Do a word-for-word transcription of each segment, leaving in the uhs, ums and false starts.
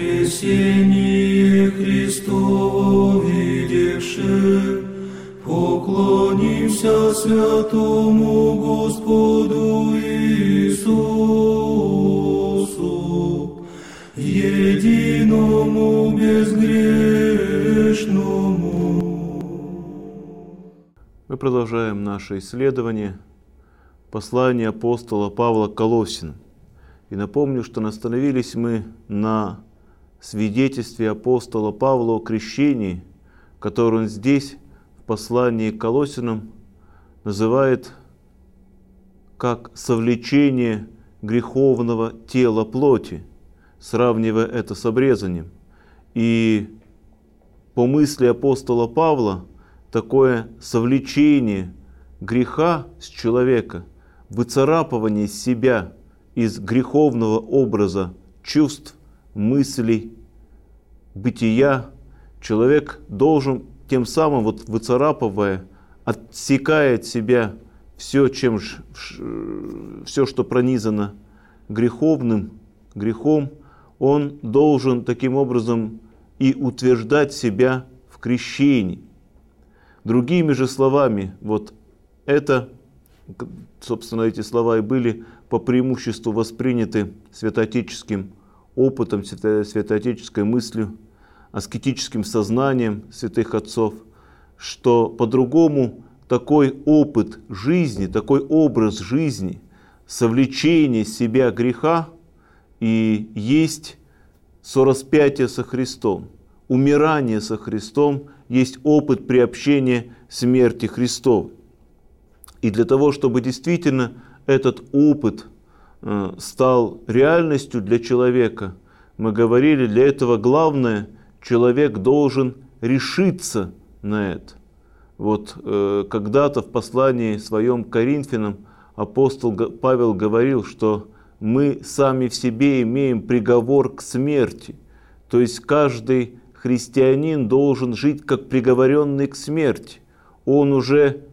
воскресение Христово видевши, поклонимся святому Господу Иисусу, единому безгрешному. Мы продолжаем наше исследование послания апостола Павла к Колоссянам. И напомню, что остановились мы на свидетельстве апостола Павла о крещении, которое он здесь, в послании к Колоссянам, называет как совлечение греховного тела плоти, сравнивая это с обрезанием. И по мысли апостола Павла, такое совлечение греха с человека, выцарапывание себя из греховного образа чувств, мыслей, бытия, человек должен тем самым, вот выцарапывая, отсекая от себя все, чем, все, что пронизано греховным, грехом, он должен таким образом и утверждать себя в крещении. Другими же словами, вот это, собственно, эти слова и были по преимуществу восприняты святоотеческим опытом, святоотеческой мыслью, аскетическим сознанием святых отцов, что по-другому такой опыт жизни, такой образ жизни, совлечение себя греха и есть сораспятие со Христом. Умирание со Христом есть опыт приобщения смерти Христовой. И для того, чтобы действительно этот опыт э, стал реальностью для человека, мы говорили, для этого главное, человек должен решиться на это. Вот э, когда-то в послании своем к Коринфянам апостол Павел говорил, что мы сами в себе имеем приговор к смерти. То есть каждый христианин должен жить как приговоренный к смерти. Он уже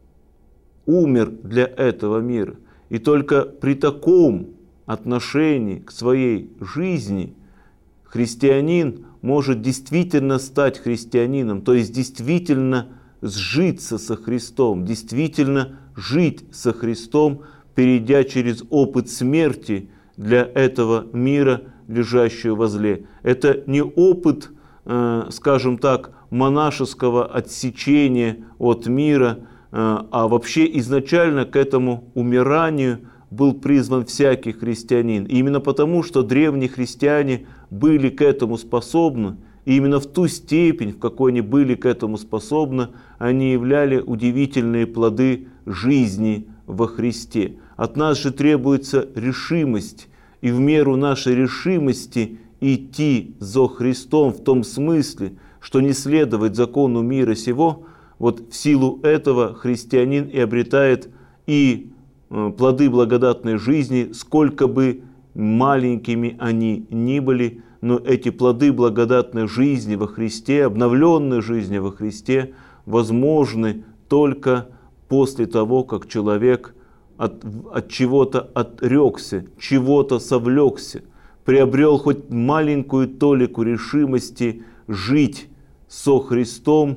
умер для этого мира. И только при таком отношении к своей жизни христианин может действительно стать христианином, то есть действительно сжиться со Христом, действительно жить со Христом, перейдя через опыт смерти для этого мира, лежащего возле. Это не опыт, э, скажем так, монашеского отсечения от мира, э, а вообще изначально к этому умиранию был призван всякий христианин. И именно потому, что древние христиане были к этому способны, и именно в ту степень, в какой они были к этому способны, они являли удивительные плоды жизни во Христе. От нас же требуется решимость, и в меру нашей решимости идти за Христом в том смысле, что не следовать закону мира сего, вот в силу этого христианин и обретает и плоды благодатной жизни, сколько бы маленькими они ни были, но эти плоды благодатной жизни во Христе, обновленной жизни во Христе, возможны только после того, как человек от, от чего-то отрекся, чего-то совлекся, приобрел хоть маленькую толику решимости жить со Христом,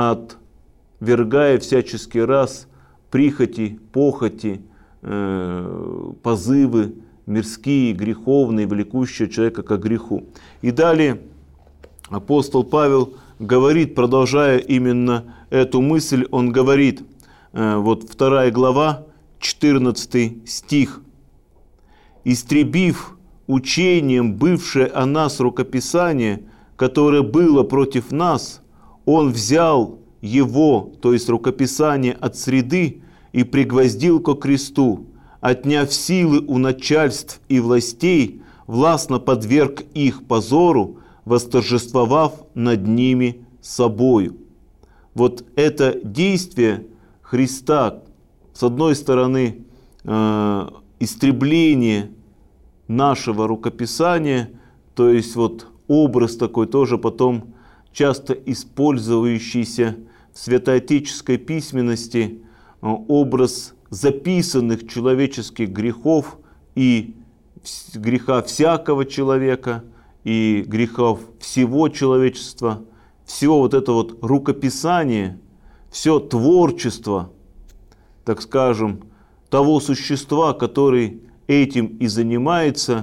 отвергая всяческий раз прихоти, похоти, э, позывы мирские, греховные, влекущие человека к греху. И далее апостол Павел говорит, продолжая именно эту мысль, он говорит, э, вот вторая глава, четырнадцатый стих. «Истребив учением бывшее о нас рукописание, которое было против нас, он взял его, то есть рукописание от среды, и пригвоздил ко кресту, отняв силы у начальств и властей, властно подверг их позору, восторжествовав над ними собою». Вот это действие Христа, с одной стороны, э, истребление нашего рукописания, то есть вот образ такой тоже потом часто использующийся в святоотеческой письменности, э, образ записанных человеческих грехов и греха всякого человека, и грехов всего человечества, все вот это вот рукописание, все творчество, так скажем, того существа, который этим и занимается,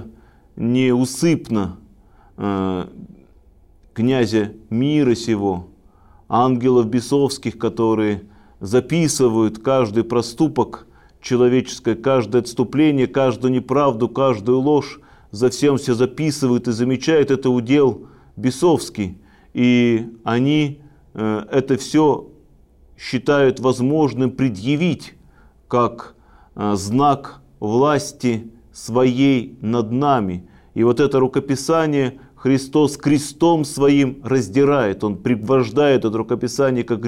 неусыпно э, князя мира сего, ангелов бесовских, которые записывают каждый проступок человеческий, каждое отступление, каждую неправду, каждую ложь, за всем все записывают и замечают, это удел бесовский. И они э, это все считают возможным предъявить как э, знак власти своей над нами. И вот это рукописание Христос крестом своим раздирает. Он пригвождает это рукописание ко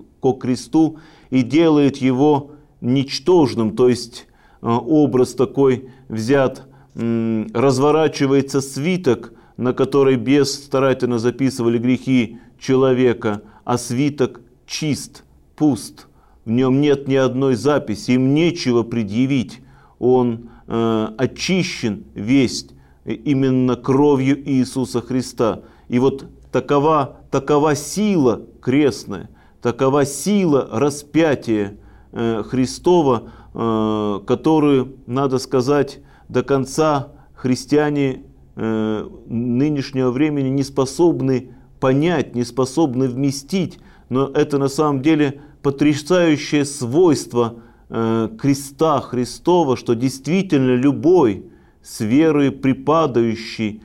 кресту и делает его ничтожным. То есть образ такой взят, разворачивается свиток, на который бес старательно записывали грехи человека, а свиток чист, пуст. В нем нет ни одной записи, им нечего предъявить. Он э, очищен весь именно кровью Иисуса Христа. И вот такова, такова сила крестная, такова сила распятия э, Христова, э, которую, надо сказать, до конца христиане э, нынешнего времени не способны понять, не способны вместить. Но это на самом деле потрясающее свойство э, креста Христова, что действительно любой с верой припадающий,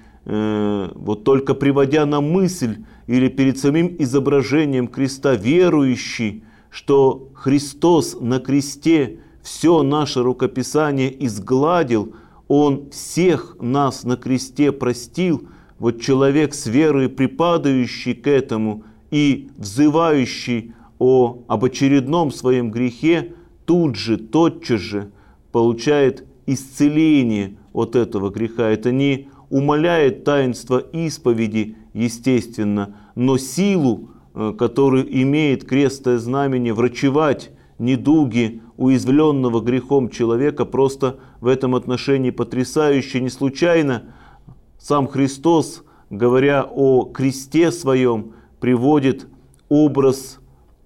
э, вот только приводя на мысль или перед самим изображением креста, верующий, что Христос на кресте все наше рукописание изгладил, Он всех нас на кресте простил, вот человек с верой припадающий к этому и взывающий о, об очередном своем грехе, тут же, тотчас же получает исцеление от этого греха. Это не умаляет таинство исповеди, естественно, но силу, которую имеет крестное знамение, врачевать недуги уязвленного грехом человека, просто в этом отношении потрясающе. Не случайно сам Христос, говоря о кресте своем, приводит образ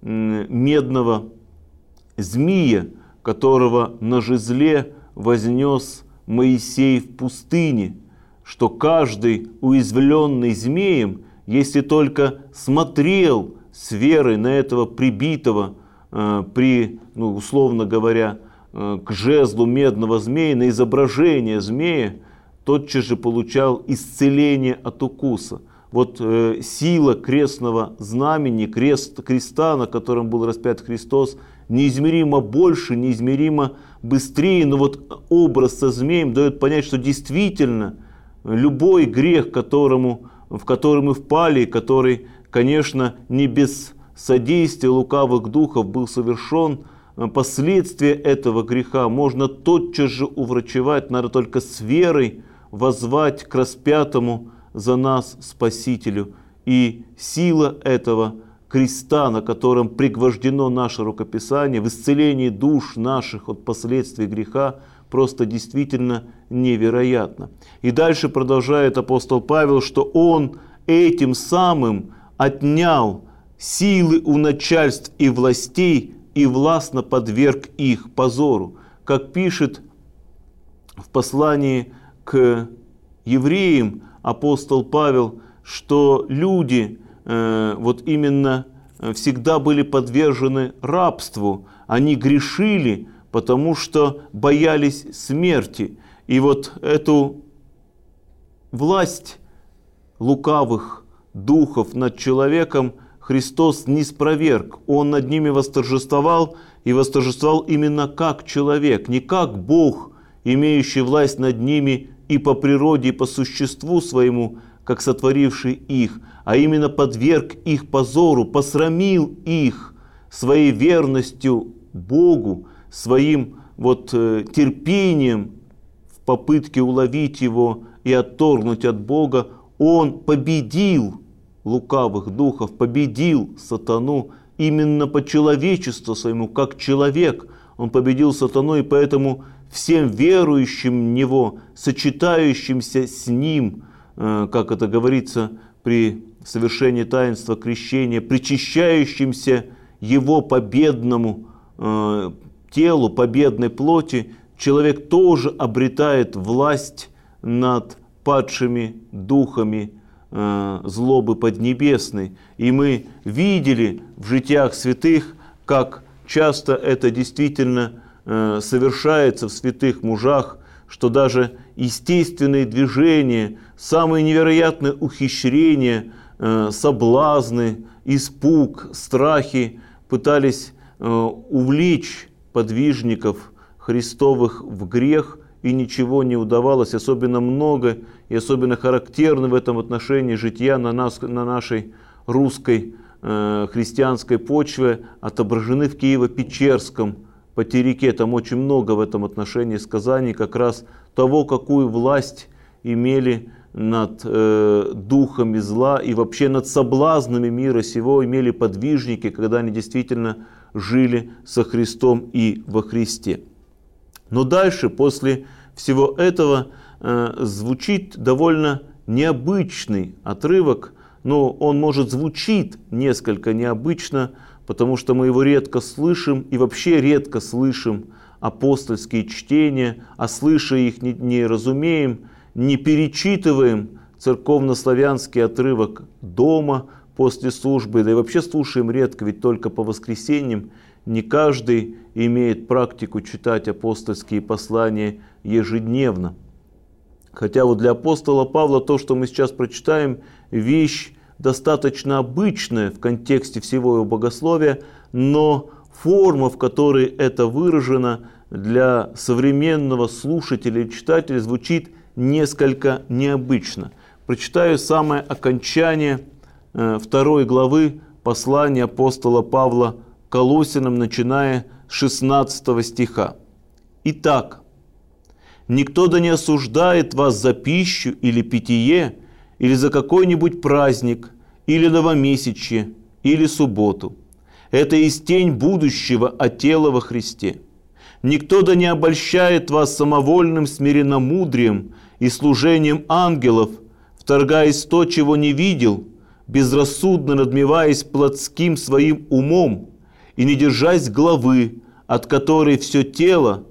медного змея, которого на жезле вознес Моисей в пустыне, что каждый уязвленный змеем, если только смотрел с верой на этого прибитого, э, при, ну, условно говоря, э, к жезлу медного змея, на изображение змея, тотчас же получал исцеление от укуса. Вот э, сила крестного знамени, крест, креста, на котором был распят Христос, неизмеримо больше, неизмеримо быстрее. Но вот образ со змеем дает понять, что действительно любой грех, которому, в который мы впали, который, конечно, не без содействия лукавых духов был совершен, последствия этого греха можно тотчас же уврачевать, надо только с верой воззвать к распятому за нас Спасителю. И сила этого креста, на котором пригвождено наше рукописание, в исцелении душ наших от последствий греха, просто действительно невероятно. И дальше продолжает апостол Павел, что он этим самым отнял силы у начальств и властей и властно подверг их позору. Как пишет в послании к евреям апостол Павел, что люди э, вот именно всегда были подвержены рабству, они грешили, потому что боялись смерти. И вот эту власть лукавых духов над человеком Христос не спроверг. Он над ними восторжествовал, и восторжествовал именно как человек, не как Бог, имеющий власть над ними и по природе, и по существу своему, как сотворивший их, а именно подверг их позору, посрамил их своей верностью Богу, своим вот э, терпением в попытке уловить его и отторгнуть от Бога. Он победил лукавых духов, победил сатану именно по человечеству своему, как человек. Он победил сатану, и поэтому всем верующим в него, сочетающимся с ним, как это говорится, при совершении таинства крещения, причащающимся Его победному телу, победной плоти, человек тоже обретает власть над падшими духами злобы поднебесной. И мы видели в житиях святых, как часто это действительно совершается в святых мужах, что даже естественные движения, самые невероятные ухищрения, соблазны, испуг, страхи пытались увлечь подвижников Христовых в грех, и ничего не удавалось. Особенно много и особенно характерно в этом отношении жития на, нас, на нашей русской э, христианской почве отображены в Киево-Печерском потерике. Там очень много в этом отношении сказаний как раз того, какую власть имели над э, духами зла и вообще над соблазнами мира сего имели подвижники, когда они действительно жили со Христом и во Христе. Но дальше, после всего этого, э, звучит довольно необычный отрывок, но он, может, звучит несколько необычно, потому что мы его редко слышим и вообще редко слышим апостольские чтения, а слыша их не, не разумеем, не перечитываем церковнославянский отрывок дома после службы, да и вообще слушаем редко, ведь только по воскресеньям. Не каждый имеет практику читать апостольские послания ежедневно. Хотя вот для апостола Павла то, что мы сейчас прочитаем, вещь достаточно обычная в контексте всего его богословия, но форма, в которой это выражено, для современного слушателя и читателя звучит несколько необычно. Прочитаю самое окончание второй главы послания апостола Павла Колоссянам, начиная с шестнадцатого стиха. «Итак, никто да не осуждает вас за пищу или питье, или за какой-нибудь праздник, или новомесячье, или субботу. Это есть тень будущего, а тело во Христе. Никто да не обольщает вас самовольным смиренномудрием и служением ангелов, вторгаясь в то, чего не видел, безрассудно надмеваясь плотским своим умом, и не держась главы, от которой все тело,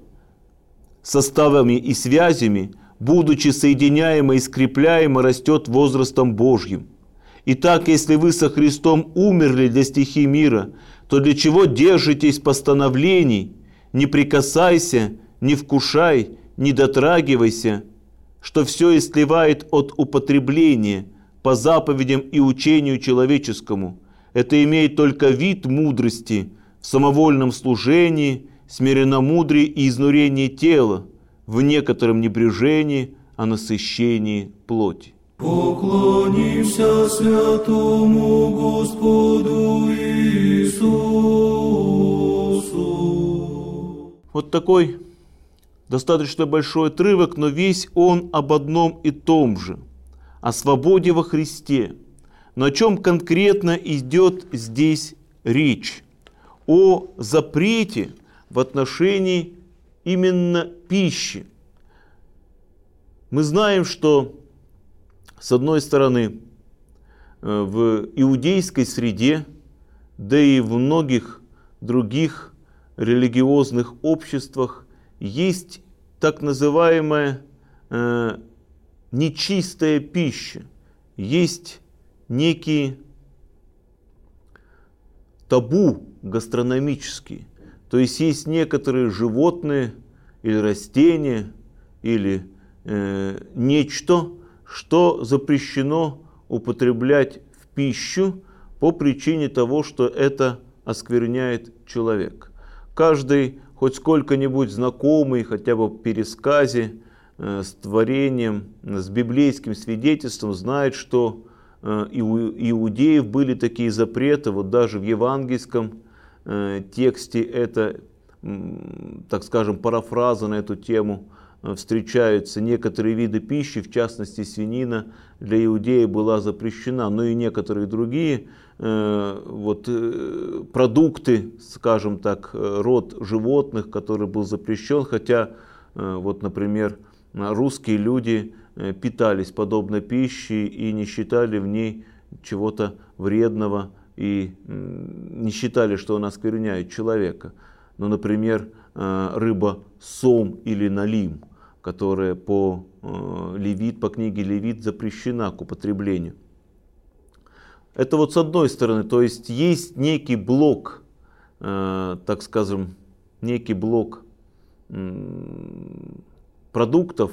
составами и связями, будучи соединяемо и скрепляемо, растет возрастом Божьим. Итак, если вы со Христом умерли для стихий мира, то для чего держитесь постановлений? Не прикасайся, не вкушай, не дотрагивайся, что все истлевает от употребления по заповедям и учению человеческому. Это имеет только вид мудрости в самовольном служении, смиренномудрии и изнурении тела, в некотором небрежении о насыщении плоти». Поклонимся святому Господу Иисусу. Вот такой достаточно большой отрывок, но весь он об одном и том же, о свободе во Христе. Но о чем конкретно идет здесь речь? О запрете в отношении именно пищи. Мы знаем, что с одной стороны в иудейской среде, да и в многих других религиозных обществах есть так называемая э, нечистая пища, есть некие табу гастрономические. То есть есть некоторые животные или растения, или э, нечто, что запрещено употреблять в пищу по причине того, что это оскверняет человека. Каждый хоть сколько-нибудь знакомый, хотя бы в пересказе, э, с творением, с библейским свидетельством, знает, что э, и у иудеев были такие запреты. Вот даже в евангельском э, тексте это, э, так скажем, парафраза на эту тему э, встречаются. Некоторые виды пищи, в частности свинина, для иудеев была запрещена, но и некоторые другие э, вот, э, продукты, скажем так, род животных, который был запрещен, хотя, э, вот, например, русские люди питались подобной пищей и не считали в ней чего-то вредного и не считали, что она оскверняет человека. Ну, например, рыба сом или налим, которая по, Левит, по книге Левит запрещена к употреблению. Это вот с одной стороны, то есть есть некий блок, так скажем, некий блок продуктов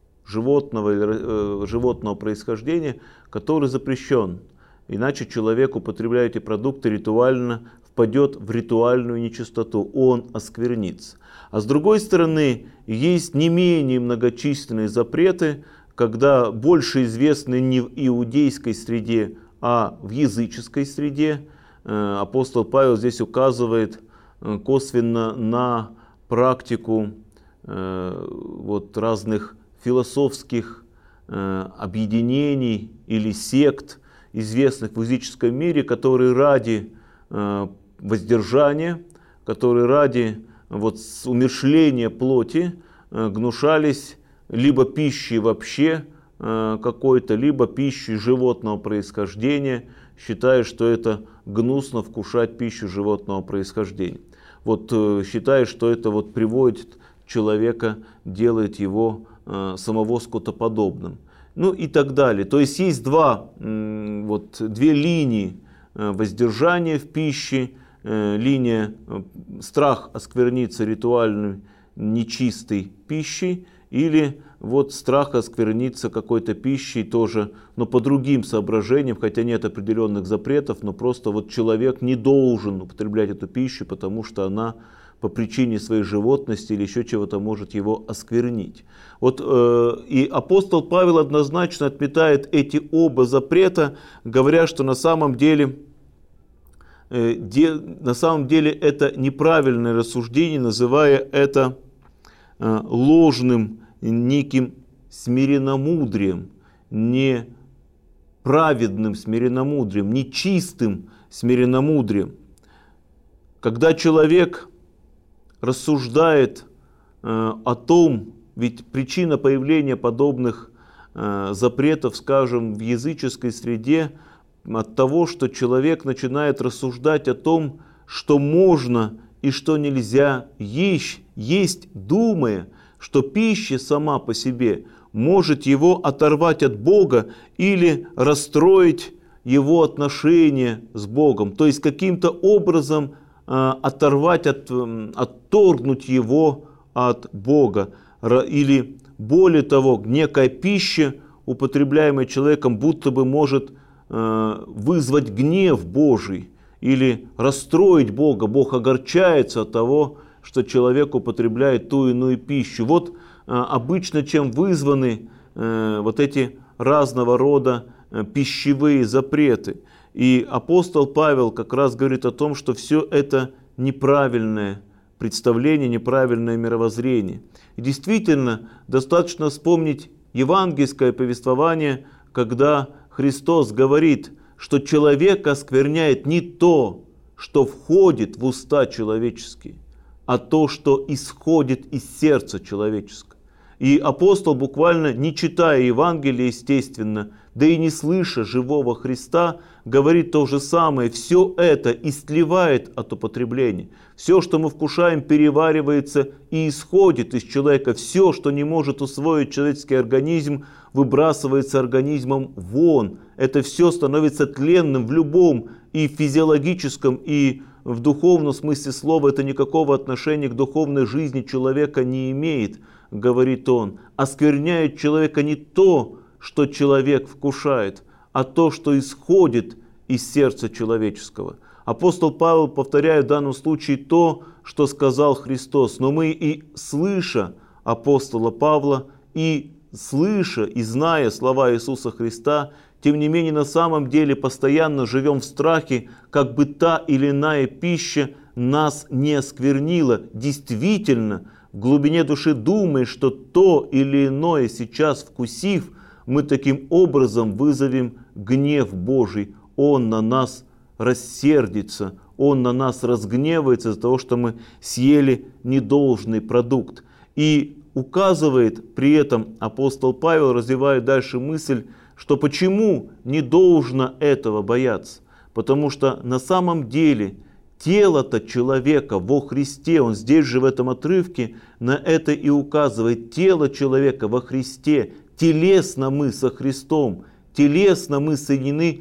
животного, животного происхождения, который запрещен. Иначе человек, употребляя эти продукты ритуально, впадет в ритуальную нечистоту, он осквернится. А с другой стороны, есть не менее многочисленные запреты, когда больше известны не в иудейской среде, а в языческой среде. Апостол Павел здесь указывает косвенно на практику вот, разных философских объединений или сект, известных в языческом мире, которые ради воздержания, которые ради вот, умерщвления плоти гнушались либо пищей вообще какой-то, либо пищей животного происхождения, считая, что это гнусно вкушать пищу животного происхождения. Вот считая, что это вот приводит человека, делает его самого скотоподобным. Ну и так далее. То есть есть два, вот, две линии воздержания в пище. Линия страх оскверниться ритуальной нечистой пищей, или вот страх оскверниться какой-то пищей тоже, но по другим соображениям, хотя нет определенных запретов, но просто вот человек не должен употреблять эту пищу, потому что она по причине своей животности или еще чего-то может его осквернить. Вот, э, и апостол Павел однозначно отметает эти оба запрета, говоря, что на самом деле, э, де, на самом деле это неправильное рассуждение, называя это э, ложным неким смиренномудрием, неправедным смиренномудрием, нечистым смиренномудрием. Когда человек рассуждает э, о том, ведь причина появления подобных э, запретов, скажем, в языческой среде, от того, что человек начинает рассуждать о том, что можно и что нельзя есть, есть, думая, что пища сама по себе может его оторвать от Бога или расстроить его отношения с Богом, то есть каким-то образом оторвать, от, отторгнуть его от Бога. Или более того, некая пища, употребляемая человеком, будто бы может вызвать гнев Божий или расстроить Бога. Бог огорчается от того, что человек употребляет ту иную пищу. Вот обычно чем вызваны вот эти разного рода пищевые запреты. И апостол Павел как раз говорит о том, что все это неправильное представление, неправильное мировоззрение. И действительно, достаточно вспомнить евангельское повествование, когда Христос говорит, что человек оскверняет не то, что входит в уста человеческие, а то, что исходит из сердца человеческого. И апостол буквально, не читая Евангелие, естественно, да и не слыша живого Христа, говорит то же самое. Все это истлевает от употребления. Все, что мы вкушаем, переваривается и исходит из человека. Все, что не может усвоить человеческий организм, выбрасывается организмом вон. Это все становится тленным в любом и физиологическом, и в духовном смысле слова. Это никакого отношения к духовной жизни человека не имеет, говорит он. Оскверняет человека не то, что человек вкушает, а то, что исходит из сердца человеческого. Апостол Павел повторяет в данном случае то, что сказал Христос. Но мы и слыша апостола Павла, и слыша, и зная слова Иисуса Христа, тем не менее на самом деле постоянно живем в страхе, как бы та или иная пища нас не осквернила. Действительно, в глубине души думаешь, что то или иное сейчас вкусив, мы таким образом вызовем гнев Божий. Он на нас рассердится, Он на нас разгневается из-за того, что мы съели недолжный продукт. И указывает при этом апостол Павел, развивает дальше мысль, что почему не должно этого бояться. Потому что на самом деле тело-то человека во Христе, он здесь же в этом отрывке на это и указывает. Тело человека во Христе, телесно мы со Христом, телесно мы соединены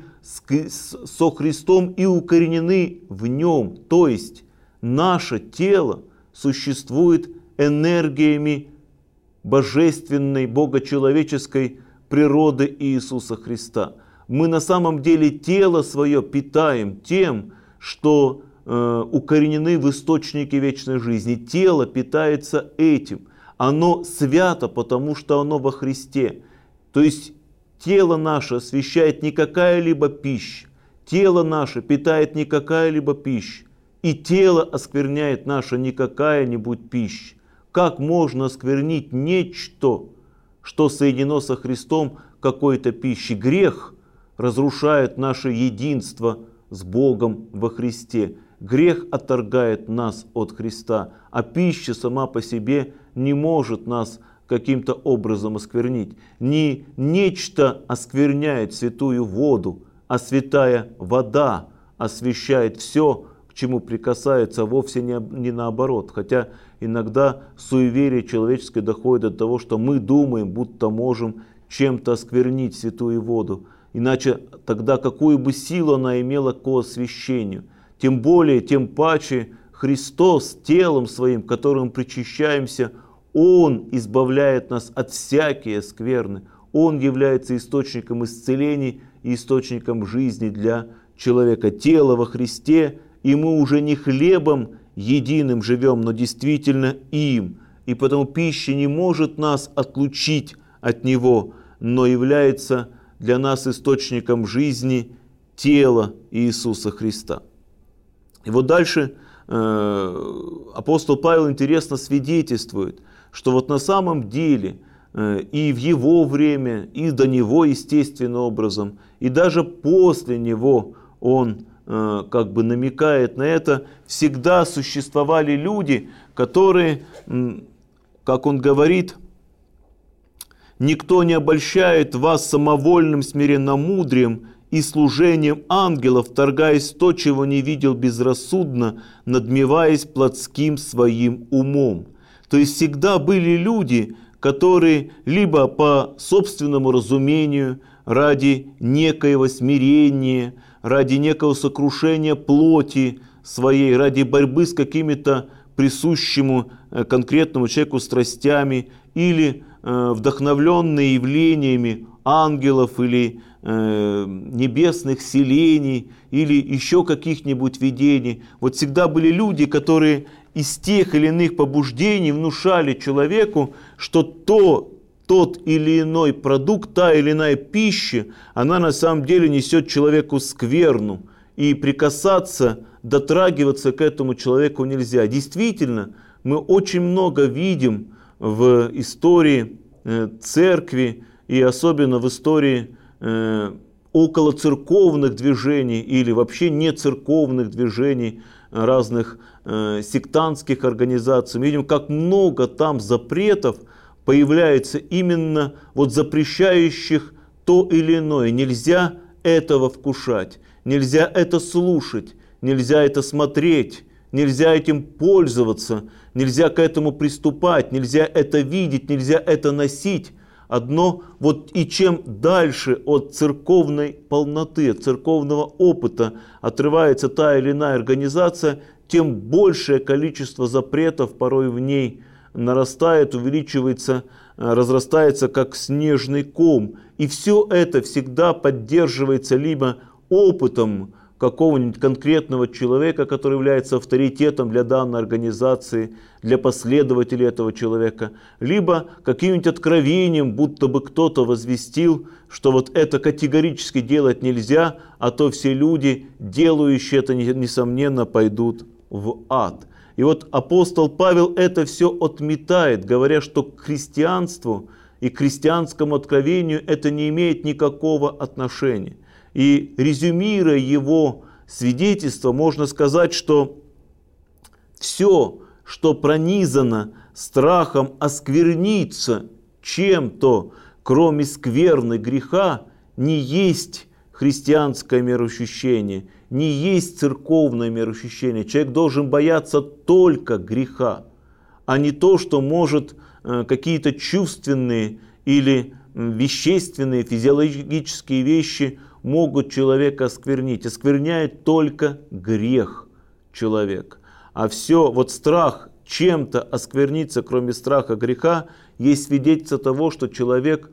со Христом и укоренены в Нем. То есть наше тело существует энергиями божественной, богочеловеческой природы Иисуса Христа. Мы на самом деле тело свое питаем тем, что э, укоренены в источнике вечной жизни. Тело питается этим. Оно свято, потому что оно во Христе. То есть тело наше освящает не какая-либо пища. Тело наше питает не какая-либо пища. И тело оскверняет наше не какая-нибудь пища. Как можно осквернить нечто, что соединено со Христом какой-то пищей? Грех разрушает наше единство с Богом во Христе. Грех отторгает нас от Христа, а пища сама по себе не может нас каким-то образом осквернить. Не нечто оскверняет святую воду, а святая вода освящает все, к чему прикасается, вовсе не, не наоборот. Хотя иногда суеверие человеческое доходит до того, что мы думаем, будто можем чем-то осквернить святую воду. Иначе тогда какую бы силу она имела к освящению. Тем более, тем паче Христос телом своим, которым причащаемся, Он избавляет нас от всякой скверны. Он является источником исцелений и источником жизни для человека. Тело во Христе, и мы уже не хлебом единым живем, но действительно им. И потому пища не может нас отлучить от Него, но является для нас источником жизни тела Иисуса Христа. И вот дальше э, апостол Павел интересно свидетельствует, что вот на самом деле э, и в его время, и до него естественным образом, и даже после него он э, как бы намекает на это, всегда существовали люди, которые, э, как он говорит, «Никто не обольщает вас самовольным смиренномудрием и служением ангелов, вторгаясь в то, чего не видел безрассудно, надмеваясь плотским своим умом». То есть всегда были люди, которые либо по собственному разумению, ради некоего смирения, ради некого сокрушения плоти своей, ради борьбы с какими-то присущему конкретному человеку страстями, или вдохновленные явлениями ангелов или э, небесных селений или еще каких-нибудь видений. Вот всегда были люди, которые из тех или иных побуждений внушали человеку, что то, тот или иной продукт, та или иная пища, она на самом деле несет человеку скверну. И прикасаться, дотрагиваться к этому человеку нельзя. Действительно, мы очень много видим в истории э, церкви и особенно в истории э, околоцерковных движений или вообще не церковных движений, разных э, сектантских организаций. Мы видим, как много там запретов появляется именно вот запрещающих то или иное. Нельзя этого вкушать, нельзя это слушать, нельзя это смотреть, нельзя этим пользоваться, нельзя к этому приступать, нельзя это видеть, нельзя это носить. Одно, вот и чем дальше от церковной полноты, от церковного опыта отрывается та или иная организация, тем большее количество запретов порой в ней нарастает, увеличивается, разрастается как снежный ком. И все это всегда поддерживается либо опытом какого-нибудь конкретного человека, который является авторитетом для данной организации, для последователей этого человека, либо каким-нибудь откровением, будто бы кто-то возвестил, что вот это категорически делать нельзя, а то все люди, делающие это, несомненно, пойдут в ад. И вот апостол Павел это все отметает, говоря, что к христианству и к христианскому откровению это не имеет никакого отношения. И резюмируя его свидетельство, можно сказать, что все, что пронизано страхом оскверниться чем-то, кроме скверны греха, не есть христианское мироощущение, не есть церковное мироощущение. Человек должен бояться только греха, а не то, что может э, какие-то чувственные или вещественные, физиологические вещи могут человека осквернить. Оскверняет только грех человека. А все, вот страх чем-то оскверниться, кроме страха греха, есть свидетельство того, что человек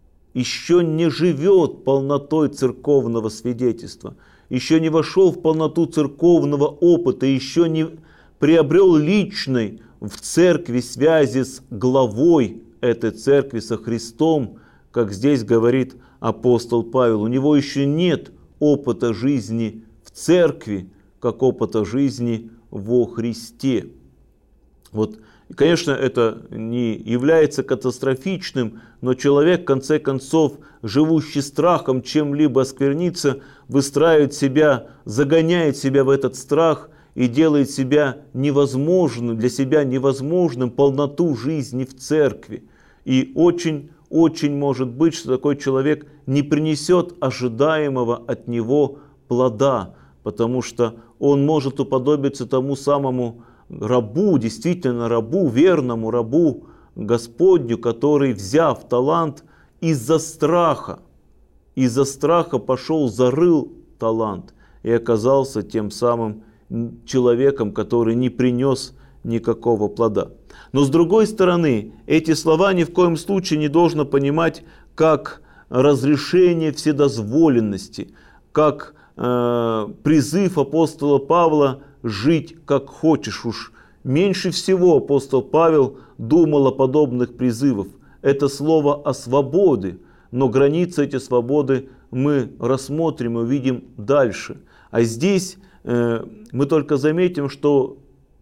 еще не живет полнотой церковного свидетельства, еще не вошел в полноту церковного опыта, еще не приобрел личной в церкви связи с главой этой церкви, со Христом, как здесь говорит апостол Павел. У него еще нет опыта жизни в церкви, как опыта жизни во Христе. Вот. И, конечно, это не является катастрофичным, но человек, в конце концов, живущий страхом чем-либо оскверниться, выстраивает себя, загоняет себя в этот страх и делает себя невозможным, для себя невозможным полноту жизни в церкви. И очень, очень может быть, что такой человек не принесет ожидаемого от него плода, потому что он может уподобиться тому самому рабу, действительно рабу, верному рабу Господню, который, взяв талант, из-за страха, из-за страха пошел, зарыл талант и оказался тем самым человеком, который не принес никакого плода. Но с другой стороны, эти слова ни в коем случае не должно понимать как разрешение вседозволенности, как э, призыв апостола Павла жить как хочешь. Уж меньше всего апостол Павел думал о подобных призывах. Это слово о свободе, но границы этой свободы мы рассмотрим и увидим дальше. А здесь э, мы только заметим, что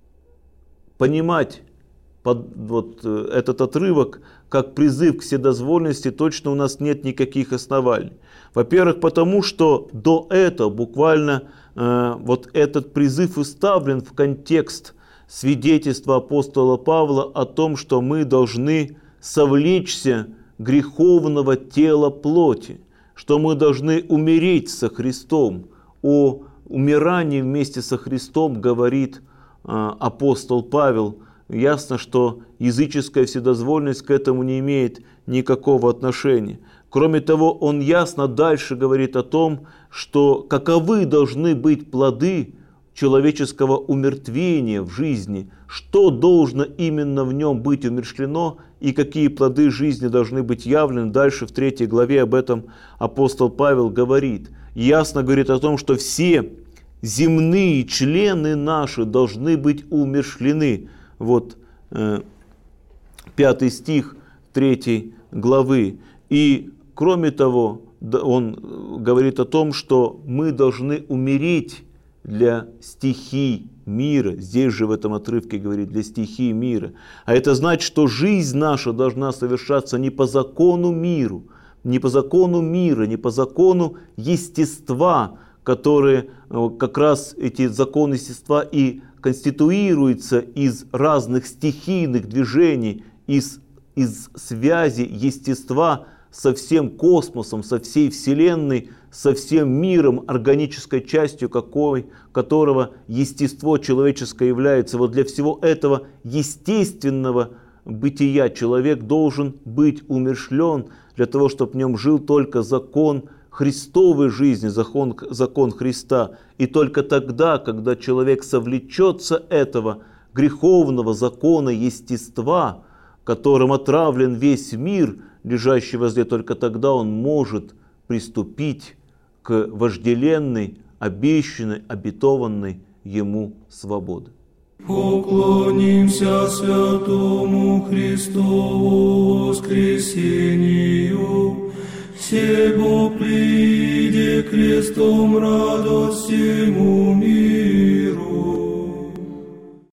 понимать под, вот, этот отрывок как призыв к вседозволенности точно у нас нет никаких оснований. Во-первых, потому что до этого буквально э, вот этот призыв вставлен в контекст свидетельства апостола Павла о том, что мы должны совлечься греховного тела плоти, что мы должны умереть со Христом. О умирании вместе со Христом говорит э, апостол Павел. Ясно, что языческая вседозволенность к этому не имеет никакого отношения. Кроме того, он ясно дальше говорит о том, что каковы должны быть плоды человеческого умертвения в жизни, что должно именно в нем быть умерщвлено и какие плоды жизни должны быть явлены. Дальше в третьей главе об этом апостол Павел говорит. Ясно говорит о том, что все земные члены наши должны быть умерщвлены. Вот э, пятый стих третьей главы. И кроме того, он говорит о том, что мы должны умереть для стихий мира. Здесь же в этом отрывке говорит для стихий мира. А это значит, что жизнь наша должна совершаться не по закону миру, не по закону мира, не по закону естества, которые как раз эти законы естества и конституируются из разных стихийных движений, из, из связи естества со всем космосом, со всей Вселенной, со всем миром, органической частью какой, которого естество человеческое является. Вот для всего этого естественного бытия человек должен быть умерщвлен, для того, чтобы в нем жил только закон Христовой жизни, закон, закон Христа. И только тогда, когда человек совлечется этого греховного закона естества, которым отравлен весь мир, лежащий возле, только тогда он может приступить к вожделенной, обещанной, обетованной ему свободе. Поклонимся святому Христову воскресению, всего приди крестом радость всему миру.